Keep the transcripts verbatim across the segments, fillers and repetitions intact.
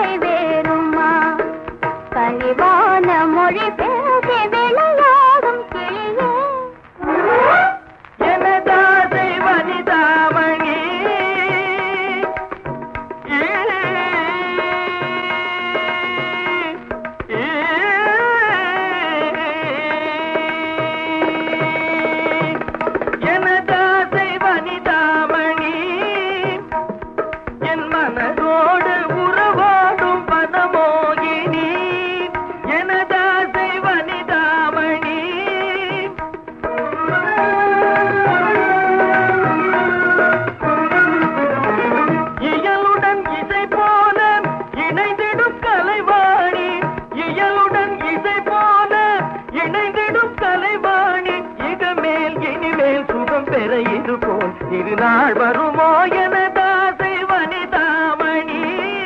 தொல்லை வேறுமா கனிவான மொழி பேசி விளையாடும் கிளியே எனதாசை வனிதாமணி எனதாசை வனிதாமணி என் மனதோடு உறவாடும் பதமோகினி எனதாசை வனிதாமணி இயலுடன் இசை போல இணைந்திடும் கலைவாணி இயலுடன் இசை போல இணைந்திடும் கலைவாணி இகமேல் இனிமேல் சுகம் பெற இது போல் இருநாள் வருமோ எனதாசை வனிதாமணி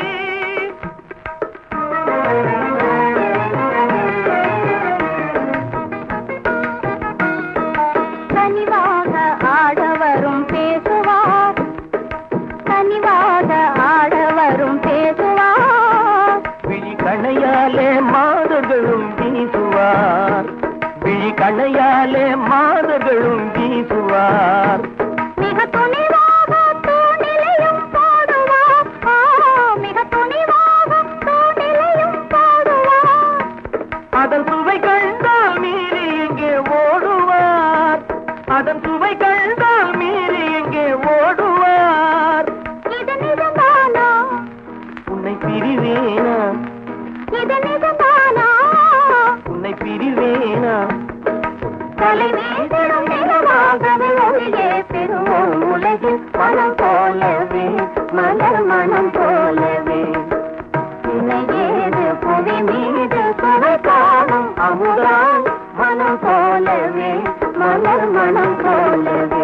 கனிவாக ஆடவரும் பேசுவார் கனிவாக ஆடவரும் பேசுவார் விழி கணையாலே மாதர்களும் வீசுவார் விழி கணையாலே மாதர்களும் வீசுவார் மிக துணிவாக தூணிலையும் பாடுவார் ஆ, மிக துணிவாக தூணிலையும் பாடுவார் அதன் சுவை கண்டால் மீறி எங்கே ஓடுவார் அதன் சுவை கண்டால் மீறி எங்கே ஓடுவார் இது நிஜம்தானா உன்னை பிரிவேனா இது நிஜம்தானா உன்னை பிரிவேனா தலை வீசிடும் நிலவாகவே ஒளியே பெறுவோம் உலகில் மனம் போலவே மலர் மனம் போலவே இணையேது புவி மீது சுவை காணும் அமுதால் மனம் போலவே மலர் மனம் போலவே